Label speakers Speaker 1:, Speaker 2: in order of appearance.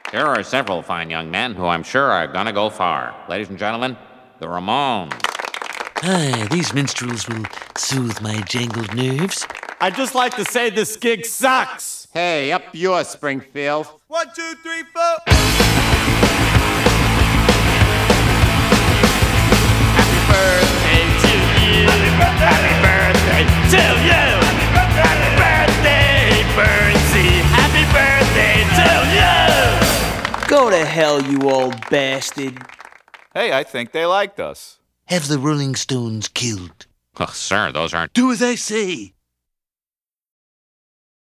Speaker 1: Here are several fine young men who I'm sure are gonna go far. Ladies and gentlemen, the Ramones.
Speaker 2: Aye, these minstrels will soothe my jangled nerves.
Speaker 3: I'd just like to say this gig sucks.
Speaker 1: Hey, up yours, Springfield.
Speaker 4: 1, 2, 3, 4.
Speaker 3: Happy birthday to you. Happy birthday to you. Happy birthday, Bernsey. Happy birthday to you.
Speaker 5: Go to hell, you old bastard.
Speaker 4: Hey, I think they liked us.
Speaker 2: Have the Rolling Stones killed.
Speaker 1: Oh, sir, those aren't.
Speaker 2: Do as I say.